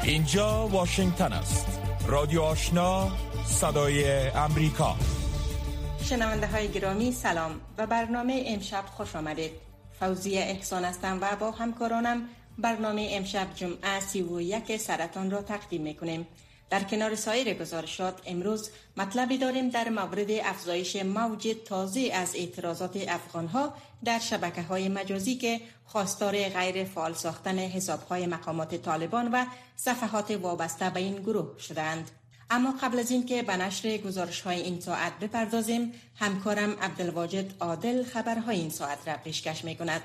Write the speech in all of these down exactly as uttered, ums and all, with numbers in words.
اینجا واشنگتن است. رادیو آشنا، صدای امریکا. شنونده های گرامی سلام و برنامه امشب خوش آمدید. فوزیه احسان هستم و با همکارانم برنامه امشب جمعه سی و یک سرطان را تقدیم میکنیم. در کنار سایر گزارشات امروز مطلبی داریم در مورد افزایش موج تازه از اعتراضات افغانها در شبکه‌های مجازی که خواستار غیر فعال ساختن حساب‌های مقامات طالبان و صفحات وابسته به این گروه شدند. اما قبل از این که به نشر گزارش‌های این ساعت بپردازیم، همکارم عبدالواجد عادل خبرهای این ساعت را پیشکش می‌کند.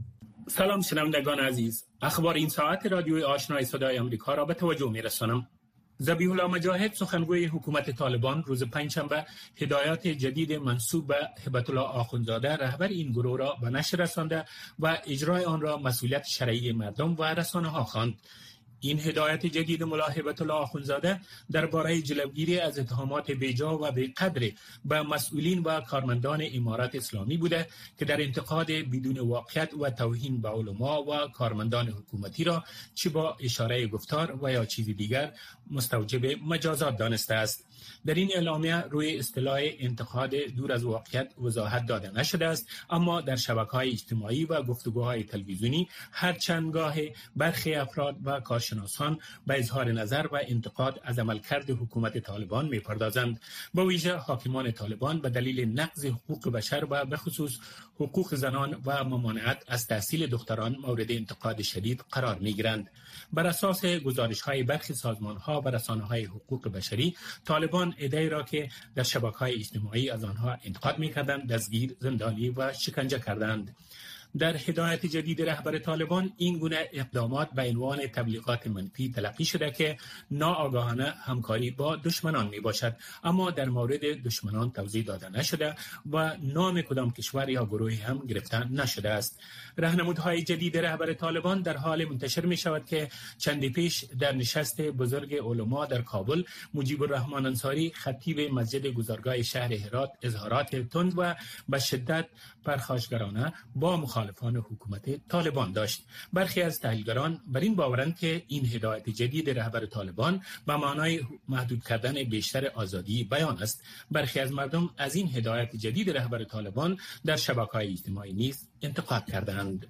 سلام شنوندگان عزیز، اخبار این ساعت رادیوی آشنای صدای آمریکا را به توجه می‌رسانم. ذبیح الله مجاهد سخنگوی حکومت طالبان روز پنجشنبه هدایات جدید منسوب به هبت الله آخوندزاده رهبر این گروه را به نشر رسانده و اجرای آن را مسئولیت شرعی مردم و رسانه‌ها خواند. این هدایت جدید ملا هبت الله آخوندزاده درباره جلوگیری از اتهامات بیجا و بی‌قدر به مسئولین و کارمندان امارات اسلامی بوده که در انتقاد بدون واقعیت و توهین به علما و کارمندان حکومتی را چه با اشاره گفتار و یا چیز دیگر مستوجب مجازات دانسته است. در این اعلامیه روی اصطلاح انتقاد دور از واقعیت وضاحت داده نشده است، اما در شبکه‌های اجتماعی و گفتگوهای تلویزیونی هر چند گاه برخی افراد و کارشناسان به اظهار نظر و انتقاد از عملکرد حکومت طالبان می‌پردازند. با ویژه حاکمان طالبان به دلیل نقض حقوق بشر و به خصوص حقوق زنان و ممانعت از تحصیل دختران مورد انتقاد شدید قرار می‌گیرند. بر اساس گزارش‌های برخی سازمان‌ها و رسانه‌های حقوق بشری، طالبان ادعای را که در شبکه‌های اجتماعی از آنها انتقاد می‌کردند دستگیر، زندانی و شکنجه کردند. در هدایت جدید رهبر طالبان این گونه اقدامات به عنوان تبلیغات منفی تلقی شده که ناآگاهانه همکاری با دشمنان می باشد، اما در مورد دشمنان توضیح داده نشده و نام کدام کشور یا گروهی هم گرفته نشده است. راهنمودهای جدید رهبر طالبان در حال منتشر می شود که چندی پیش در نشست بزرگ علما در کابل مجیب الرحمن انصاری خطیب مسجد گذارگاه شهر هرات اظهارات تند و به شدت پرخاشگرانه با مخالفان حکومت طالبان داشت. برخی از تحلیلگران بر این باورند که این هدایت جدید رهبر طالبان به معنای محدود کردن بیشتر آزادی بیان است. برخی از مردم از این هدایت جدید رهبر طالبان در شبکه‌های اجتماعی نیز انتقاد کردند.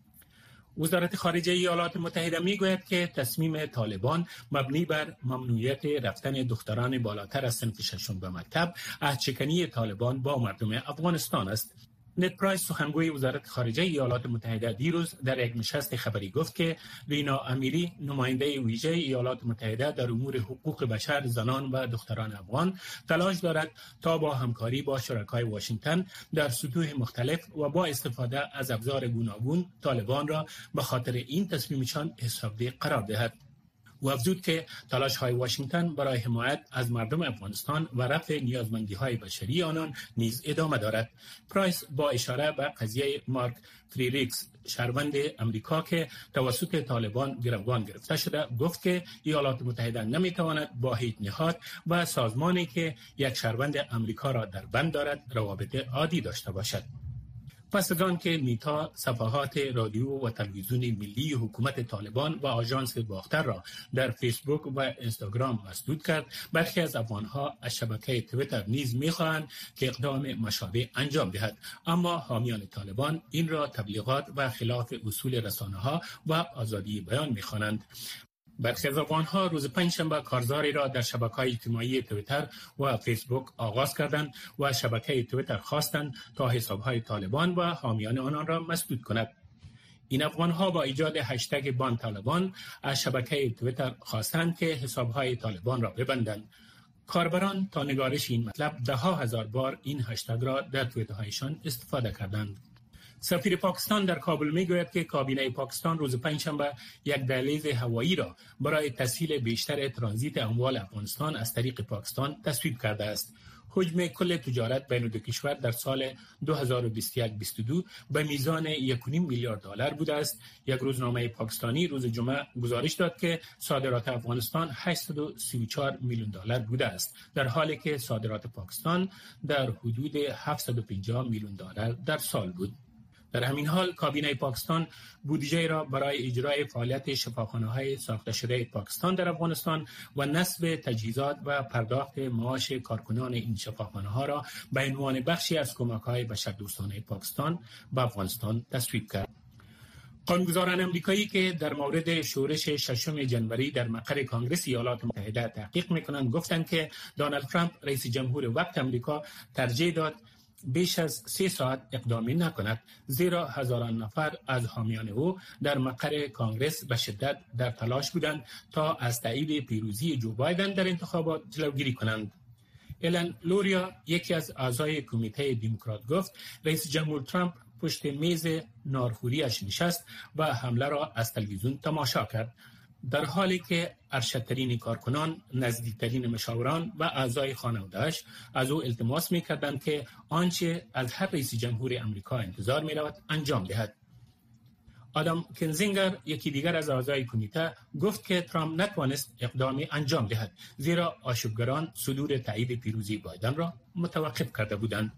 وزارت خارجه ایالات متحده میگوید که تصمیم طالبان مبنی بر ممنوعیت رفتن دختران بالاتر از صنف ششم به مکتب عهدشکنی طالبان با مردم افغانستان است. نت پرایس سخنگوی وزارت خارجه ایالات متحده دیروز در یک نشست خبری گفت که رینا امیری نماینده ویژه ایالات متحده در امور حقوق بشر زنان و دختران افغان تلاش دارد تا با همکاری با شرکای واشنگتن در سطوح مختلف و با استفاده از ابزار گوناگون طالبان را به خاطر این تصمیمشان حسابدهی قرار دهد. و افزود که تلاش‌های واشنگتن برای حمایت از مردم افغانستان و رفع نیازمندی‌های بشری آنان نیز ادامه دارد. پرایس با اشاره به قضیه مارک فریریکس شهروند امریکا که توسط طالبان گروگان گرفته شده گفت که ایالات متحده نمی‌تواند با هیچ نهاد و سازمانی که یک شهروند امریکا را در بند دارد روابط عادی داشته باشد. پس از آن که نیتا صفحات رادیو و تلویزیون ملی حکومت طالبان و آژانس باختر را در فیسبوک و اینستاگرام مسدود کرد، برخی از افغانها از شبکه توییتر نیز می‌خواهند که اقدام مشابه انجام دهد، اما حامیان طالبان این را تبلیغات و خلاف اصول رسانه‌ها و آزادی بیان می‌خوانند. برخی از افغان‌ها روز پنجشنبه کارزاری را در شبکه‌های اجتماعی توییتر و فیسبوک آغاز کردند و شبکه توییتر خواستند تا حساب‌های طالبان و حامیان آنان را مسدود کند. این افغان‌ها با ایجاد هشتگ بان طالبان از شبکه توییتر خواستند که حساب‌های طالبان را ببندند. کاربران تا نگارش این مطلب ده ها هزار بار این هشتگ را در توییترهایشان استفاده کردند. سفیر پاکستان در کابل میگوید که کابینه پاکستان روز پنجشنبه یک دهلیز هوایی را برای تسهیل بیشتر ترانزیت اموال افغانستان از طریق پاکستان تصویب کرده است. حجم کل تجارت بین دو کشور در سال دو هزار و بیست و یک بیست و دو به میزان یک و نیم میلیارد دلار بوده است. یک روزنامه پاکستانی روز جمعه گزارش داد که صادرات افغانستان هشتصد و سی و چهار میلیون دلار بوده است، در حالی که صادرات پاکستان در حدود هفتصد و پنجاه میلیون دلار در سال بود. در همین حال کابینه پاکستان بودجه را برای اجرای فعالیت شفاخانه‌های ساخته شده پاکستان در افغانستان و نصب تجهیزات و پرداخت معاش کارکنان این شفاخانه‌ها را به عنوان بخشی از کمک‌های بشردوستانه پاکستان به افغانستان تصویب کرد. قانونگذاران امریکایی که در مورد شورش ششم جنوری در مقر کنگره ایالات متحده تحقیق میکنند گفتند که دونالد ترامپ رئیس جمهور وقت امریکا ترجیح داد بیش از سه ساعت اقدامی نکند، زیرا هزاران نفر از حامیان او در مقر کنگره به شدت در تلاش بودند تا از تایید پیروزی جو بایدن در انتخابات جلوگیری کنند. ایلن لوریا، یکی از اعضای کمیته دموکرات، گفت رئیس جمهور ترامپ پشت میز نارخوریش نشست و حمله را از تلویزیون تماشا کرد، در حالی که ارشدترین کارکنان، نزدیکترین مشاوران و اعضای خانواده‌اش از او التماس می‌کردند که آنچه از هر رئیس جمهور آمریکا انتظار می‌رود انجام دهد. آدم کنزینگر، یکی دیگر از اعضای کمیته، گفت که ترامپ نتوانست اقدامی انجام دهد، زیرا آشوبگران صدور تایید پیروزی بایدن را متوقف کرده بودند.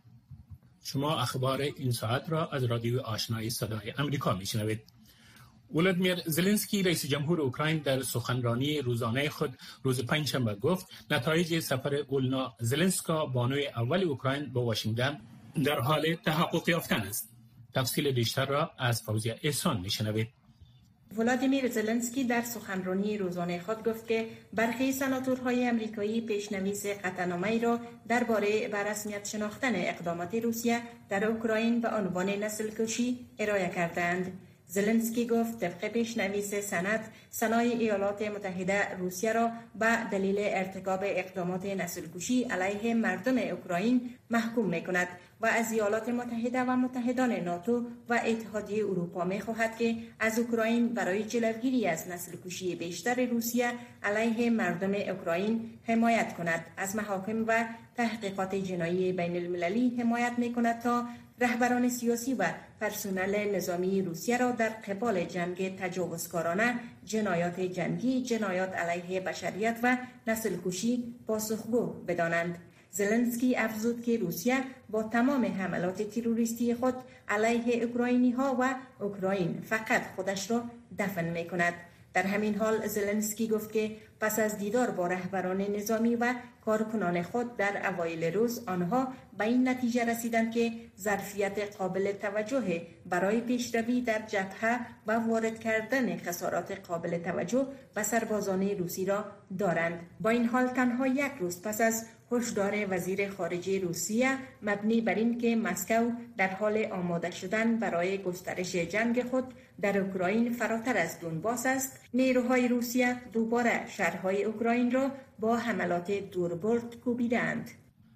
شما اخبار این ساعت را از رادیو آشنای صدای امریکا میشنوید. ولادیمیر زلنسکی رئیس جمهور اوکراین در سخنرانی روزانه خود روز پنجشنبه گفت نتایج سفر اولنا زلنسکا بانوی اول اوکراین به واشنگتن در حال تحقق یافتن است. تفصیل بیشتر را از فوزیه احسان میشنوید. ولادیمیر زلنسکی در سخنرانی روزانه خود گفت که برخی سناتورهای امریکایی پیشنویس قطعنامه‌ای را درباره به رسمیت شناختن اقدامات روسیه در اوکراین به عنوان نسل‌کشی ارائه کردند. زلنسکی گفت طبق پیشنویس سند، سنای ایالات متحده روسیه را به دلیل ارتکاب اقدامات نسل‌کشی علیه مردم اوکراین محکوم می‌کند و از ایالات متحده و متحدان ناتو و اتحادیه اروپا می‌خواهد که از اوکراین برای جلوگیری از نسل‌کشی بیشتر روسیه علیه مردم اوکراین حمایت کند. از محاکم و تحقیقات جنایی بین المللی حمایت می‌کند تا رهبران سیاسی و پرسنل نظامی روسیه را در قبال جنگ تجاوزکارانه، جنایات جنگی، جنایات علیه بشریت و نسل‌کشی پاسخگو بدانند. زلنسکی افزود که روسیه با تمام حملات تروریستی خود علیه اوکراینی ها و اوکراین فقط خودش را دفن می کند. در همین حال زلنسکی گفت که پس از دیدار با رهبران نظامی و کارکنان خود در اوایل روز، آنها به این نتیجه رسیدند که ظرفیت قابل توجه برای پیشروی در جبهه و وارد کردن خسارات قابل توجه به سربازان روسی را دارند. با این حال تنها یک روز پس از هشدار وزیر خارجه روسیه مبنی بر این که مسکو در حال آماده شدن برای گسترش جنگ خود در اوکراین فراتر از دونباس است، نیروهای روسیه دوباره شهرهای اوکراین را با حملات دوربرد کوبیدند.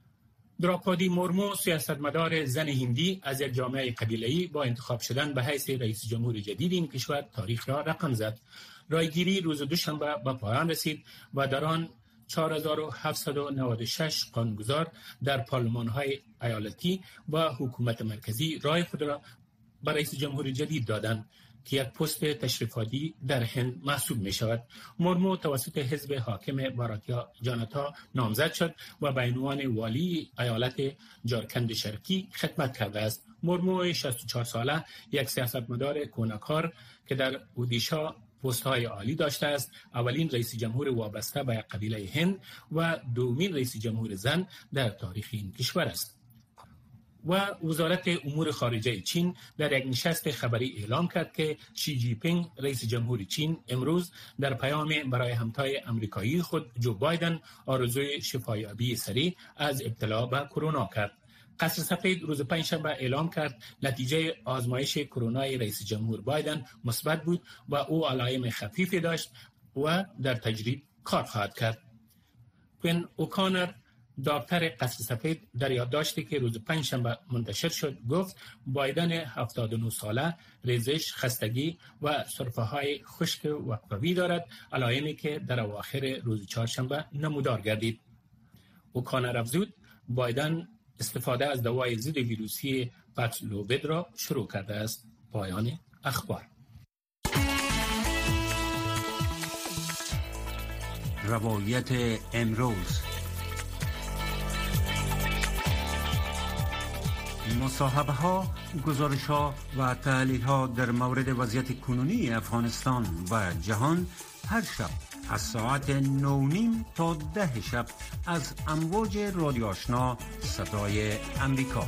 دراپادی مورمو، سیاستمدار زن هندی از یک جامعه قبیله‌ای، با انتخاب شدن به حیث رئیس جمهور جدید این کشور تاریخ را رقم زد. رایگیری روز دوشنبه به پایان رسید و در آن چهار هزار و هفتصد و نود و شش قانونگذار در پارلمان‌های ایالتی و حکومت مرکزی رای خود را به رئیس جمهور جدید دادند که یک پست تشریفاتی در هند محسوب می شود. مورمو توسط حزب حاکم باراتیا جانتا نامزد شد و به عنوان والی ایالت جارکند شرقی خدمت کرده است. مورمو شصت و چهار ساله، یک سیاستمدار کونه‌کار که در اودیشا پست‌های عالی داشته است، اولین رئیس جمهور وابسته به قبیله هند و دومین رئیس جمهور زن در تاریخ این کشور است. و وزارت امور خارجه چین در یک نشست خبری اعلام کرد که شی جی پینگ رئیس جمهور چین امروز در پیام برای همتای آمریکایی خود جو بایدن آرزوی شفایابی سریع از ابتلا به کرونا کرد. قصر سفید روز پنجشنبه اعلام کرد نتیجه آزمایش کرونای رئیس جمهور بایدن مثبت بود و او علائم خفیفی داشت و در تجربه کار خواهد کرد. کوین اوکانر، دکتر قصر سفید، در یادداشتی که روز پنجشنبه منتشر شد گفت بایدن هفتاد و نه ساله ریزش، خستگی و سرفه‌های خشک وقفه‌ای دارد، علائمی که در اواخر روز چهارشنبه نمودار گردید. اوکانر افزود بایدن استفاده از دوای ضد ویروسی پاکسلووید را شروع کرده است. پایان اخبار. روایت امروز، مصاحبه ها، گزارش ها و تحلیل ها در مورد وضعیت کنونی افغانستان و جهان هر شب از ساعت نو نیم تا ده شب از امواج رادیو آشنا صدای امریکا.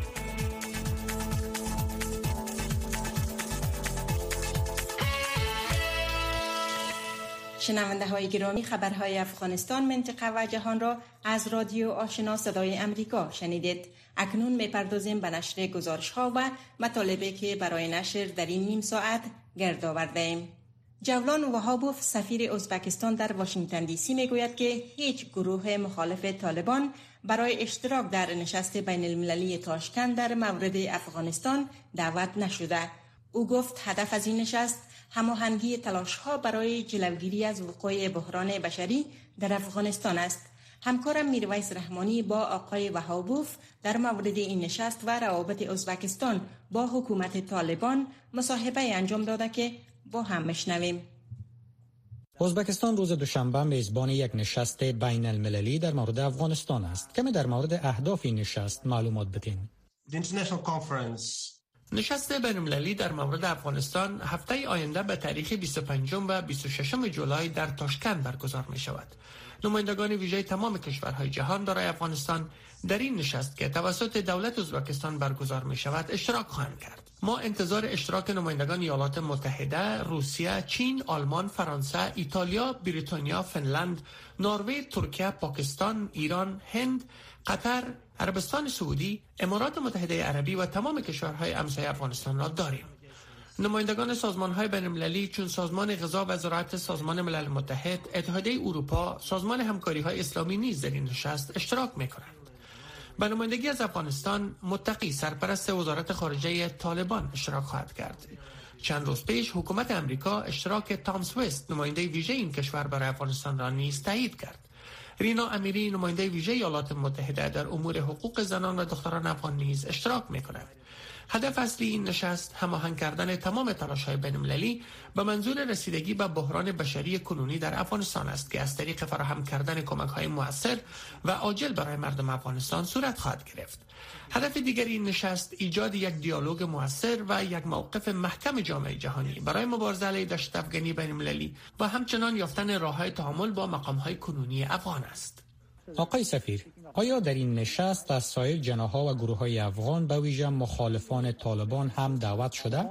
شنونده های گرامی، خبرهای افغانستان، منطقه و جهان را از رادیو آشنا صدای امریکا شنیدید. اکنون میپردازیم به نشر گزارش ها و مطالبی که برای نشر در این نیم ساعت گرد آورده ایم. جولان وهابوف، سفیر ازبکستان در واشنگتن دی سی، میگوید که هیچ گروه مخالف طالبان برای اشتراک در نشست بین المللی تاشکند در مورد افغانستان دعوت نشده. او گفت هدف از این نشست هماهنگی تلاش‌ها برای جلوگیری از وقوع بحران بشری در افغانستان است. همکارم میرویس رحمانی با آقای وهابوف در مورد این نشست و روابط ازبکستان با حکومت طالبان مصاحبه انجام داده که با هم میشنویم. ازبکستان روز دوشنبه میزبان یک نشست بین المللی در مورد افغانستان است. کمی در مورد اهداف این نشست معلومات بدین. نشست بین‌المللی در مورد افغانستان هفته آینده به تاریخ بیست و پنجم و بیست و ششم جولای در تاشکند برگزار می شود. نمایندگان ویژه تمام کشورهای جهان برای افغانستان در این نشست که توسط دولت ازبکستان برگزار می شود اشتراک خواهند کرد. ما انتظار اشتراک نمایندگان ایالات متحده، روسیه، چین، آلمان، فرانسه، ایتالیا، بریتانیا، فنلند، نروژ، ترکیه، پاکستان، ایران، هند، قطر، عربستان سعودی، امارات متحده عربی و تمام کشورهای همسایه افغانستان را داریم. نمایندگان سازمان‌های بین‌المللی چون سازمان غذا و زراعت سازمان ملل متحد، اتحادیه اروپا، سازمان همکاری‌های اسلامی نیز در این نشست اشتراک می‌کنند. به نمایندگی از افغانستان متقی سرپرست وزارت خارجه طالبان اشتراک خواهد کرد. چند روز پیش حکومت امریکا اشتراک تام سویست، نماینده ویژه این کشور برای افغانستان را نیز تایید کرد. رینا امیری، نماینده ویژه ایالات متحده در امور حقوق زنان و دختران افغان نیز اشتراک می‌کند. هدف اصلی این نشست هماهنگ کردن تمام تلاش‌های بین‌المللی به منظور رسیدگی به بحران بشری کنونی در افغانستان است که از طریق فراهم کردن کمک‌های مؤثر و عاجل برای مردم افغانستان صورت خواهد گرفت. هدف دیگر این نشست ایجاد یک دیالوگ مؤثر و یک موقف محکم جامعه جهانی برای مبارزه علیه دهشت افغانی بین‌المللی و همچنان یافتن راه‌های تعامل با مقام‌های کنونی افغان است. آقای سفیر، آیا در این نشست از سایر جناح‌ها و گروه‌های افغان به ویژه مخالفان طالبان هم دعوت شده؟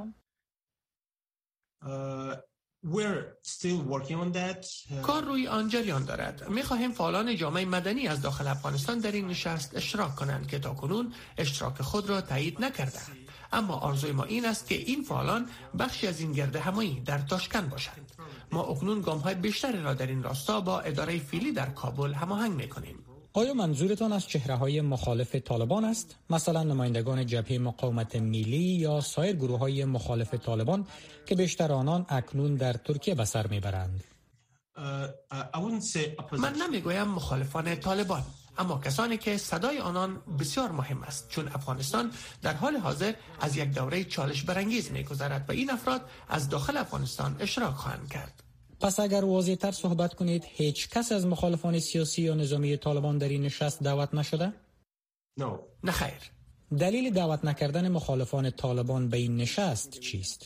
کار روی آن جریان دارد. می‌خواهیم فعالان جامعه مدنی از داخل افغانستان در این نشست اشتراک کنند که تاکنون اشتراک خود را تایید نکردند. اما آرزوی ما این است که این فعالان بخشی از این گرد همایی در تاشکند باشند. ما اکنون گام‌های بیشتری را در این راستا با اداره فعلی در کابل هماهنگ می‌کنیم. آیا منظورتان از چهره‌های مخالف طالبان است؟ مثلا نمایندگان جبهه مقاومت ملی یا سایر گروه‌های مخالف طالبان که بیشتر آنان اکنون در ترکیه به سر میبرند؟ من نمیگویم مخالفان طالبان، اما کسانی که صدای آنان بسیار مهم است، چون افغانستان در حال حاضر از یک دوره چالش برانگیز می‌گذرد و این افراد از داخل افغانستان اشتراک خواهند کرد. پس اگر واضح‌تر صحبت کنید، هیچ کس از مخالفان سیاسی یا نظامی طالبان در این نشست دعوت نشده؟ نه. نه خیر. دلیل دعوت نکردن مخالفان طالبان به این نشست چیست؟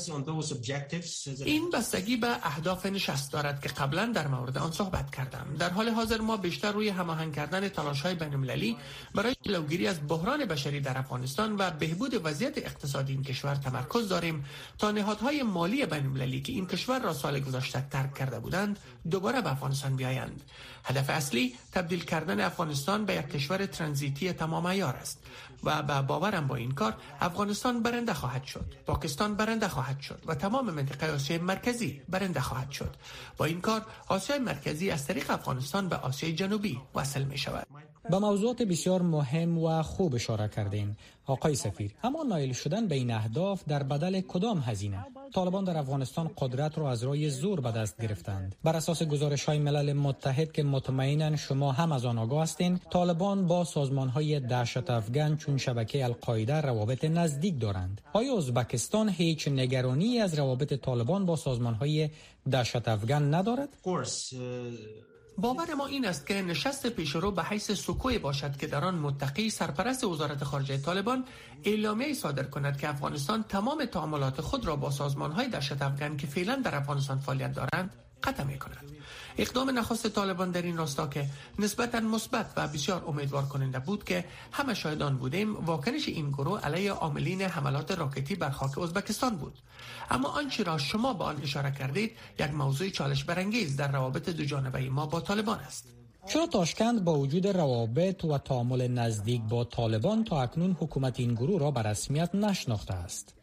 این بستگی به اهداف نشست دارد که قبلا در مورد آن صحبت کردم. در حال حاضر ما بیشتر روی هماهنگ کردن تلاش‌های بین‌المللی برای جلوگیری از بحران بشری در افغانستان و بهبود وضعیت اقتصادی این کشور تمرکز داریم تا نهادهای مالی بین‌المللی که این کشور را سال گذشته ترک کرده بودند دوباره به افغانستان بیایند. هدف اصلی تبدیل کردن افغانستان به یک کشور ترانزیتی تمام عیار است و با باورم با این کار افغانستان برنده خواهد شد، پاکستان برنده خواهد شد و تمام منطقه آسیای مرکزی برنده خواهد شد. با این کار آسیای مرکزی از طریق افغانستان به آسیای جنوبی وصل می شود. به موضوعات بسیار مهم و خوب اشاره کردین آقای سفیر. اما نایل شدن به این اهداف در بدل کدام هزینه؟ طالبان در افغانستان قدرت را از راه زور به دست گرفتند. بر اساس گزارش‌های ملل متحد که مطمئناً شما هم از آن آگاه هستید، طالبان با سازمان‌های دهشت افغان چون شبکه القاعده روابط نزدیک دارند. آیا ازبکستان هیچ نگرانی از روابط طالبان با سازمان‌های دهشت افغان ندارد؟ باور ما این است که نشست پیشرو به حیث سکوی باشد که در آن متقی سرپرست وزارت خارجه طالبان اعلامیه صادر کند که افغانستان تمام تعاملات خود را با سازمان‌های دهشت افغان که فعلا در افغانستان فعالیت دارند قطع می‌کند. اقدام نخست طالبان در این راستا که نسبتاً مثبت و بسیار امیدوار کننده بود که همه شاهدان بودیم، واکنش این گروه علیه عاملین حملات راکتی بر خاک ازبکستان بود. اما آنچه را شما به آن اشاره کردید یک موضوع چالش برانگیز در روابط دو جانبه ما با طالبان است. چرا تاشکند با وجود روابط و تعامل نزدیک با طالبان تا اکنون حکومت این گروه را به رسمیت نشناخته است؟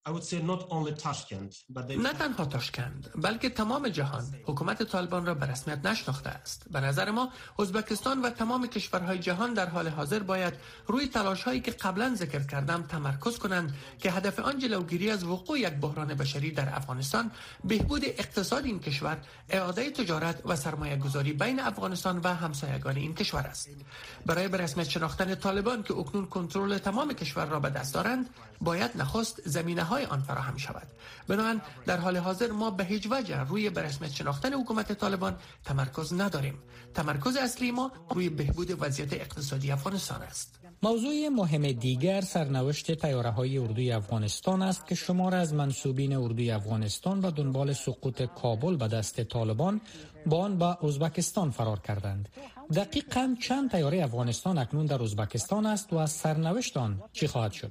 نه تنها تاشکند بلکه تمام جهان حکومت طالبان را به رسمیت نشناخته است. به نظر ما ازبکستان و تمام کشورهای جهان در حال حاضر باید روی تلاش‌هایی که قبلا ذکر کردم تمرکز کنند که هدف آن جلوگیری از وقوع یک بحران بشری در افغانستان، بهبود اقتصاد این کشور، اعاده تجارت و سرمایه‌گذاری بین افغانستان و همسایگان این کشور است. برای به رسمیت شناختن طالبان که اکنون کنترل تمام کشور را به دست دارند، باید نخست زمینه‌های آن فراهم شود. بنابراین در حال حاضر ما به هیچ وجه روی به رسمیت شناختن حکومت طالبان تمرکز نداریم. تمرکز اصلی ما روی بهبود وضعیت اقتصادی افغانستان است. موضوع مهم دیگر سرنوشت طیاره‌های اردوی افغانستان است که شمار از منسوبین اردوی افغانستان و دنبال سقوط کابل به دست طالبان با آن به ازبکستان فرار کردند. دقیقاً چند طیاره افغانستان اکنون در ازبکستان است و از سرنوشت آن چی خواهد شد؟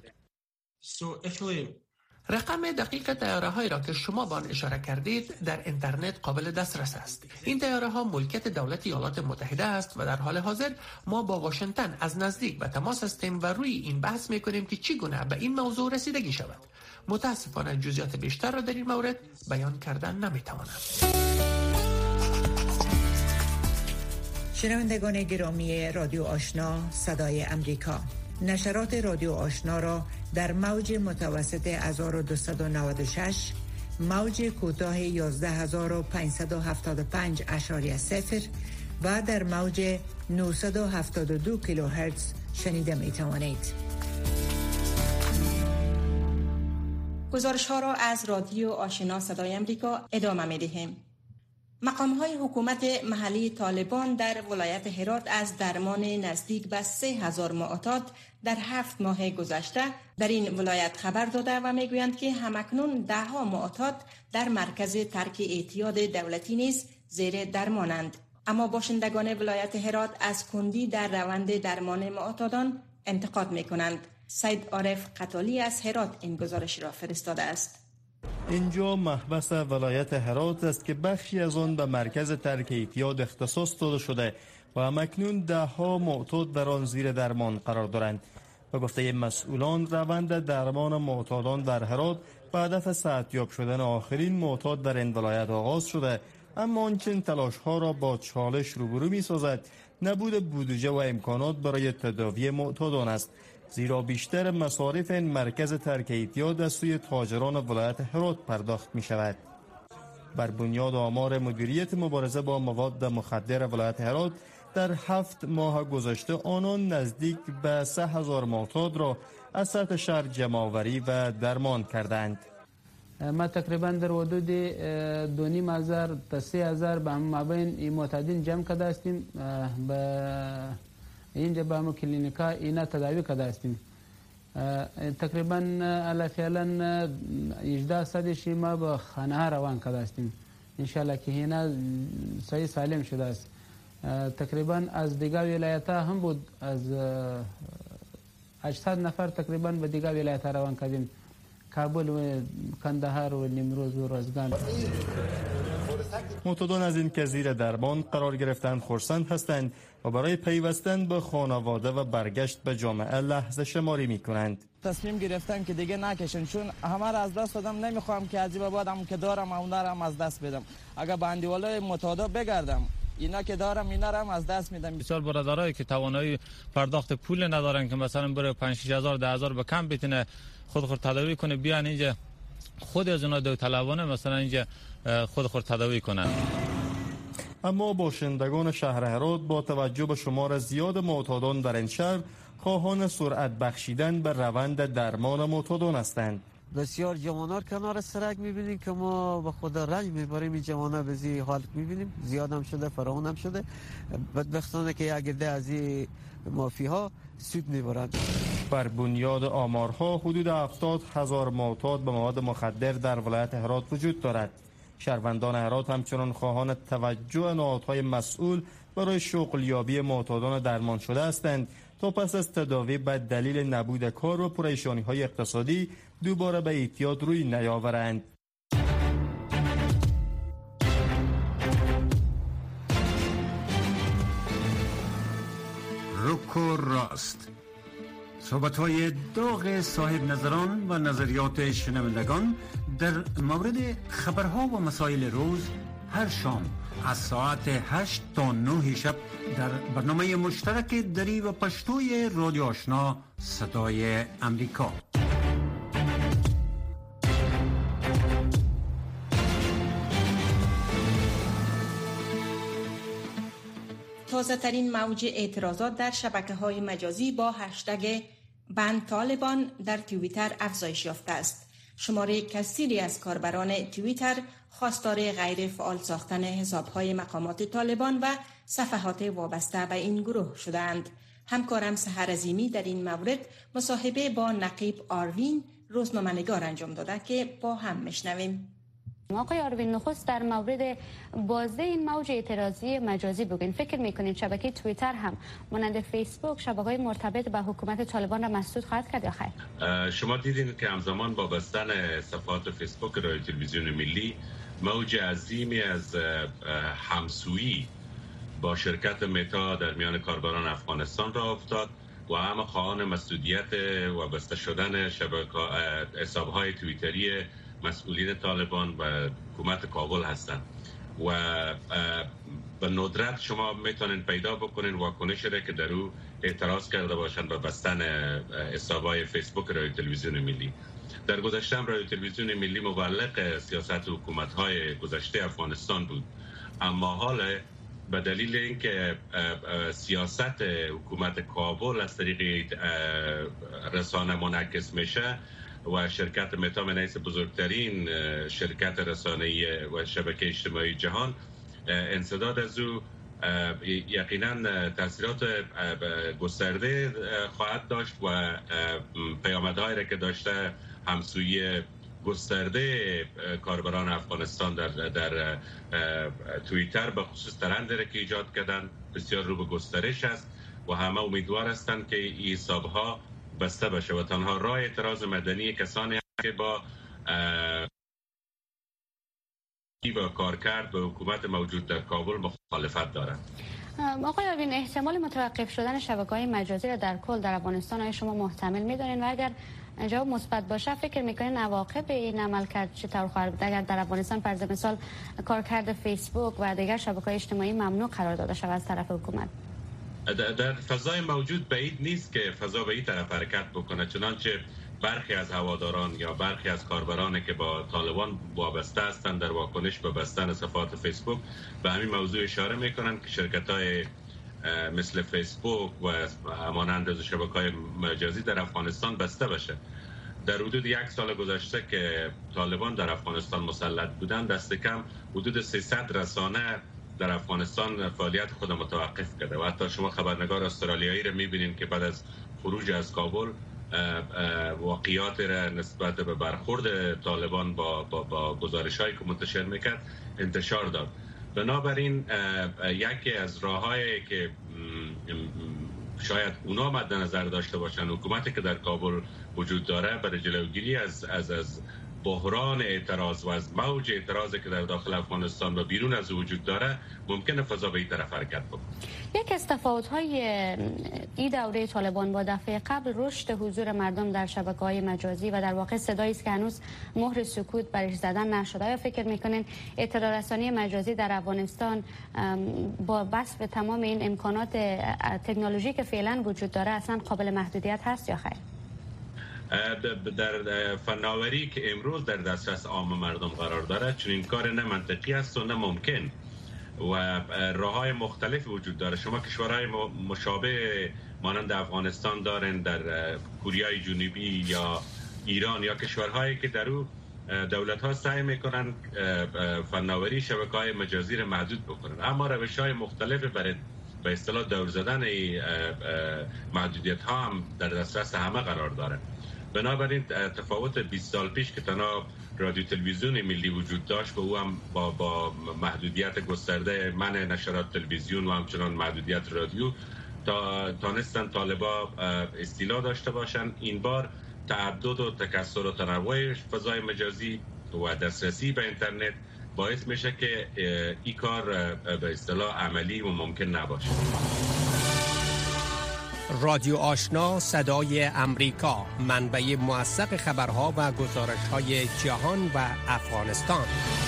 رقم دقیق طیاره هایی را که شما به آن اشاره کردید در اینترنت قابل دسترس است. این طیاره ها ملکیت دولت ایالات متحده است و در حال حاضر ما با واشنگتن از نزدیک به تماس هستیم و روی این بحث می‌کنیم که چگونه به این موضوع رسیدگی شود. متاسفانه جزئیات بیشتر را در این مورد بیان کردن نمی‌توانم. شنوندگان گرامی رادیو آشنا صدای امریکا، نشرات رادیو آشنا را در موج متوسط هزار و دویست و نود و شش، موج کوتاه یازده هزار و پانصد و هفتاد و پنج اشاری صفر و در موج نهصد و هفتاد و دو کیلوهرتز شنیده می توانید. گزارش ها را از رادیو آشنا صدای امریکا ادامه می دهیم. مقام‌های حکومت محلی طالبان در ولایت هرات از درمان نزدیک به سه هزار معتاد در هفت ماه گذشته در این ولایت خبر داده و میگویند که همکنون ده ها معتاد در مرکز ترک اعتیاد دولتی نیز زیر درمانند. اما باشندگان ولایت هرات از کندی در روند درمان معتادان انتقاد میکنند. سید عارف قتالی از هرات این گزارش را فرستاده است. اینجا محبس ولایت هرات است که بخشی از آن به مرکز ترک اعتیاد اختصاص داده شده و همکنون ده ها معتاد در آن زیر درمان قرار دارند. به گفته مسئولان روند درمان معتادان در هرات به هدف صحتیاب شدن آخرین معتاد در این ولایت آغاز شده، اما آنچنین تلاش ها را با چالش روبرو می سازد نبود بودجه و امکانات برای تداوی معتادان است، زیرا بیشتر مصارف این مرکز ترک اعتیاد از سوی تاجران ولایت هرات پرداخت می شود. بر بنیاد آمار مدیریت مبارزه با مواد مخدر ولایت هرات در هفت ماه گذشته آنان نزدیک به سه هزار معتاد را از سطح شهر جمع‌آوری و درمان کردند. ما تقریبا در حدود دو نیم هزار تا سه هزار به مابین این معتادین جمع کرده هستیم. به اینجا به همون کلینیکا اینا تداوی کرده هستیم. تقریبا علی فعلا هجده صدش ما به خانه ها روان کرده هستیم. انشالله که اینا صحیح سالم شده است. تقریبا از دیگر ولایت ها هم بود، از هشتصد نفر تقریبا به دیگر ولایت ها روان کردیم، کابل و کندهار و نیمروز و رزگان. معتادان از این که زیر درمان قرار گرفتند خرسند هستند و برای پیوستن به خانواده و برگشت به جامعه لحظه شماری می کنند. تصمیم گرفتم که دیگه نکشن، چون همه را از دست دادم، نمیخوام که عجیب آبادم که دارم اونا را از دست بدم. اگر بندیوالای معتادا بگردم اینا که دارم اینا را از دست میدم. بسیار برادرایی که توانایی پرداخت پول ندارن که مثلا بره پنج شش هزار ده هزار به کم بتونه خود خود تداوی کنه، بیان اینجا خود از اونا داوطلبانه مثلا اینجا خود خود تداوی کنن. اما باشندگان شهر هرات با توجه به شمار زیاد معتادان در این شهر خواهان سرعت بخشیدن به روند درمان معتادان هستند. بسیار جوانان کنار سرک میبینیم که ما به خود رنج میبریم. این جوانان به زی حال میبینیم زیادم شده، فراوان هم شده. بدبختانه که یک عده از این مافیاها سود میبرند. بر بنیاد آمارها حدود هفتاد هزار معتاد به مواد مخدر در ولایت هرات وجود دارد. شهروندان هرات همچنان خواهان توجه نهادهای مسئول برای شغلیابی معتادان درمان شده هستند تا پس از تداوی به دلیل نبود کار و پریشانی‌های اقتصادی دوباره به اعتیاد روی نیاورند. روکو راست، صحبت‌های داغ صاحب نظران و نظریات شنوندگان در مورد خبرها و مسائل روز هر شام از ساعت هشت تا نه شب در برنامه مشترک دری و پشتوی رادیو آشنا صدای امریکا. تازه ترین موج اعتراضات در شبکه های مجازی با هشتگ بند طالبان در توییتر افزایش یافته است. شماره کثیری از کاربران توییتر خواستار غیر فعال ساختن حساب‌های مقامات طالبان و صفحات وابسته به این گروه شدند. همکارم سحر عظیمی در این مورد مصاحبه با نقیب آروین روزنامه‌نگار انجام داده که با هم میشنویم. آقای آروین، نخست در مورد بازده این موج اعتراضی مجازی بگوین. فکر میکنید شبکه توییتر هم مانند فیسبوک شبکه‌های مرتبط به حکومت طالبان را مسدود خواهد کرد یا خیر؟ شما دیدین که همزمان با بستن صفحات فیسبوک رادیو تلویزیون ملی موج عظیمی از همسویی با شرکت متا در میان کاربران افغانستان را افتاد و همه خواهان مسدودیت و بسته شدن شبکه حساب‌های توییتری مسئولین طالبان و حکومت کابل هستند و به ندرت شما میتونین پیدا بکنین واکنش را که در او اعتراض کرده باشند به بستن حساب‌های فیسبوک رادیو تلویزیون ملی. در گذشته رادیو تلویزیون ملی مبلغ سیاست حکومت‌های گذشته افغانستان بود، اما حالا به دلیل اینکه سیاست حکومت کابل از طریق رسانه منعکس میشه و شرکت متا من حیث بزرگترین شرکت رسانه‌ای و شبکه اجتماعی جهان انسداد از او یقینا تاثیرات گسترده خواهد داشت و پیامدهایی را که داشته همسویی گسترده کاربران افغانستان در در توییتر به خصوص ترند را که ایجاد کردن بسیار رو به گسترش است و همه امیدوار هستند که این حساب‌ها بسته بشه و تنها راه اعتراض مدنی کسانی هست که با و کارکرد به حکومت موجود در کابل مخالفت دارند. آقای آروین، احتمال متوقف شدن شبکه‌های مجازی را در کل در افغانستان آیا شما محتمل می‌دانید و اگر جواب مثبت باشه فکر می‌کنید عواقب این عملکرد چطور خواهد بود اگر در افغانستان فرض مثال کارکرد فیسبوک و دیگر شبکه‌های اجتماعی ممنوع قرار داده شود از طرف حکومت؟ در فضای موجود بعید نیست که فضا به این طرف حرکت بکنه، چنانچه برخی از هواداران یا برخی از کاربرانی که با طالبان وابسته هستند در واکنش به بستن صفحات فیسبوک به همین موضوع اشاره میکنند که شرکت‌های مثل فیسبوک و همانند از شبکه‌های مجازی در افغانستان بسته بشه. در حدود یک سال گذشته که طالبان در افغانستان مسلط بودند دست کم حدود سیصد رسانه در افغانستان فعالیت خود متوقف کرده و حتی شما خبرنگار استرالیایی را می‌بینید که بعد از خروج از کابل واقعیات را نسبت به برخورد طالبان با با, با گزارش‌هایی که منتشر می‌کرد انتشار داد. بنابراین یکی از راه‌هایی که شاید اونا مد نظر داشته باشن حکومتی که در کابل وجود داره برای جلوگیری از از از بحران اعتراض و از موج اعتراضی که در داخل افغانستان و بیرون از وجود داره ممکنه فضا به این طرف حرکت بکنه. یک از تفاوت‌های این دوره طالبان با دفعه قبل رشد حضور مردم در شبکه‌های مجازی و در واقع صدایی است که هنوز مهر سکوت برش زدن نشده. آیا فکر می‌کنین اطلاع رسانی مجازی در افغانستان با وصف تمام این امکانات تکنولوژی که فعلا وجود داره اصلا قابل محدودیت هست یا خیر؟ در فناوری که امروز در دسترس عام مردم قرار داره چنین کار نه منطقی است و نه ممکن و راه‌های مختلف وجود داره. شما کشورهای مشابه مانند افغانستان دارن، در کوریای جنوبی یا ایران یا کشورهایی که در او دولت ها سعی میکنن فناوری شبکه‌های مجازی را محدود بکنن، اما روش‌های مختلف برای به اصطلاح دور زدن محدودیت ها هم در دسترس همه قرار داره. بنابراین تفاوت بیست سال پیش که تنها رادیو تلویزیون ملی وجود داشت و او هم با, با محدودیت گسترده منع نشرات تلویزیون و همچنان محدودیت رادیو تا تانستن طالبا استیلا داشته باشن، این بار تعدد و تکثر و تنوع فضای مجازی و دسترسی به اینترنت باعث میشه که این کار به اصطلاح عملی و ممکن نباشه. رادیو آشنا صدای امریکا، منبع موثق خبرها و گزارش‌های جهان و افغانستان.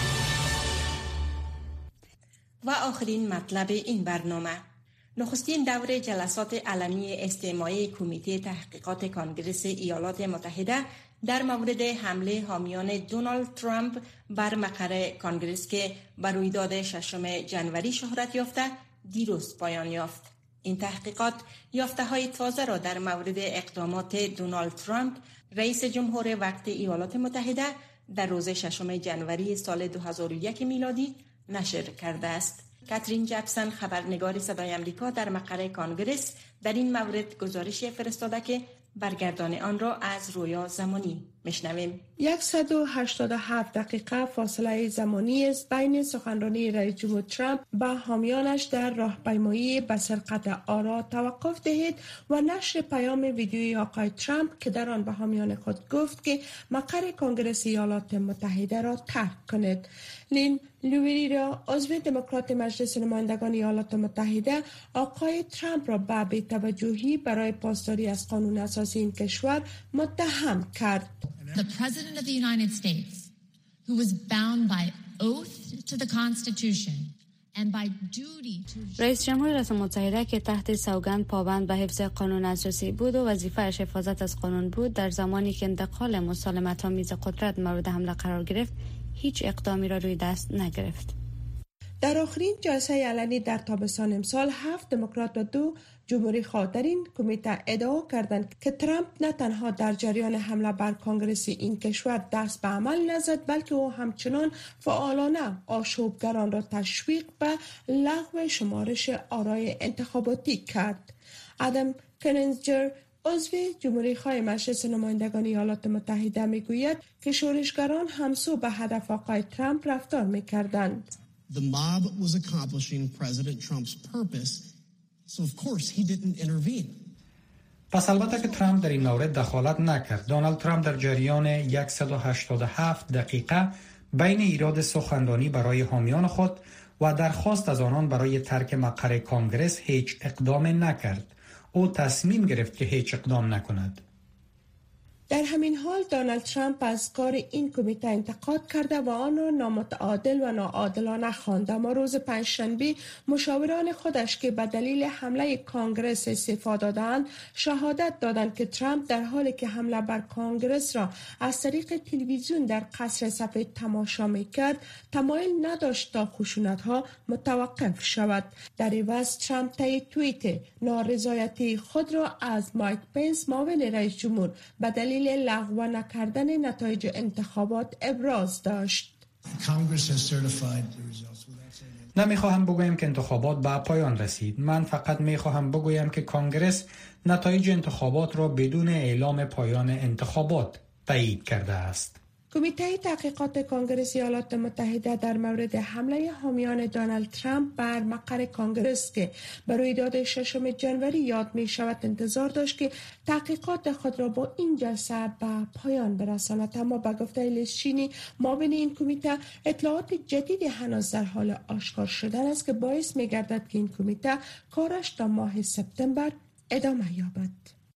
و آخرین مطلب این برنامه، نخستین دور جلسات علمی استماعی کمیته تحقیقات کانگرس ایالات متحده در مورد حمله حامیان دونالد ترامپ بر مقر کانگرس که بر رویداد ششم جنوری شهرت یافته دیروز پایان یافت. این تحقیقات یافته‌های تازه را در مورد اقدامات دونالد ترامپ رئیس جمهور وقت ایالات متحده در روز ششم جنوری سال دو هزار و یک میلادی نشر کرده است. کاترین جپسن، خبرنگار صدای امریکا در مقر کانگرس، در این مورد گزارشی فرستاده که برگردان آن را از رویا زمانی میشنویم. صد و هشتاد و هفت دقیقه فاصله زمانی است بین سخنرانی رئیس جمهور ترامپ به حامیانش در راهپیمایی به سرقت آرا. توقف دهید و نشر پیام ویدیویی آقای ترامپ که در آن به حامیان خود گفت که مقر کانگرس ایالات متحده را ترک کنید. لین لویری را عضو دموکرات مجلس نمایندگان ایالات متحده آقای ترامپ را به بی‌توجهی برای پاسداری از قانون اساسی این کشور متهم کرد. The President of the United States, who was bound by oath to the Constitution and by duty to... رئیس جمهور ایالات متحده که تحت سوگند پابند به حفظ قانون اساسی بود و وظیفه‌اش حفاظت از قانون بود، در زمانی که انتقال مسالمت‌آمیز قدرت مورد حمله قرار گرفت، هیچ اقدامی را روی دست نگرفت. در آخرین جلسه علنی در تابستان امسال، هفت دموکرات و دو جمهوری خواه در این کمیته ادعا کردند که ترامپ نه تنها در جریان حمله بر کانگرس این کشور دست به عمل نزد، بلکه او همچنان فعالانه آشوبگران را تشویق به لغو شمارش آرای انتخاباتی کرد. آدم کننزجر، عضو جمهوری خواه مجلس نمایندگان ایالات متحده، میگوید که شورشگران همسو به هدف آقای ترامپ رفتار میکردند. The mob was accomplishing President Trump's purpose, so of course he didn't intervene. پس البته که ترامپ در این مورد دخالت نکرد. دونالد ترامپ در جریان صد و هشتاد و هفت دقیقه بین ایراد سخنرانی برای حامیان خود و درخواست از آنان برای ترک مقر کانگرس هیچ اقدام نکرد. او تصمیم گرفت که هیچ اقدام نکند. در همین حال دونالد ترامپ از کار این کمیته انتقاد کرده و آن را نامتعادل و ناعادلانه خواند. اما روز پنجشنبه مشاوران خودش که به دلیل حمله کانگرس استعفا دادند شهادت دادند که ترامپ در حالی که حمله بر کانگرس را از طریق تلویزیون در قصر سفید تماشا میکرد تمایل نداشت تا خشونت‌ها متوقف شود. در عوض ترامپ طی توییت نارضایتی خود را از مایک پنس معاون رئیس جمهور به دلیل لغو نکردن نتایج انتخابات ابراز داشت. نمیخواهم بگویم که انتخابات به پایان رسید. من فقط میخواهم بگویم که کانگرس نتایج انتخابات را بدون اعلام پایان انتخابات تایید کرده است. کمیته تحقیقات کانگرس ایالات متحده در مورد حمله حامیان دونالد ترامپ بر مقر کانگرس که بر رویداد ششم جنوری یاد می شود انتظار داشت که تحقیقات خود را با این جلسه به پایان برساند. اما به گفته لیز چینی معاون این کمیته اطلاعات جدیدی هنوز در حال آشکار شدن است که باعث می گردد که این کمیته کارش تا ماه سپتامبر ادامه یابد.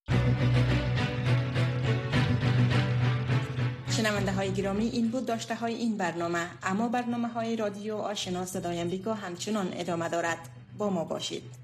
شنونده های گرامی، این بود داشته های این برنامه، اما برنامه های رادیو آشنا صدای امریکا همچنان ادامه دارد. با ما باشید.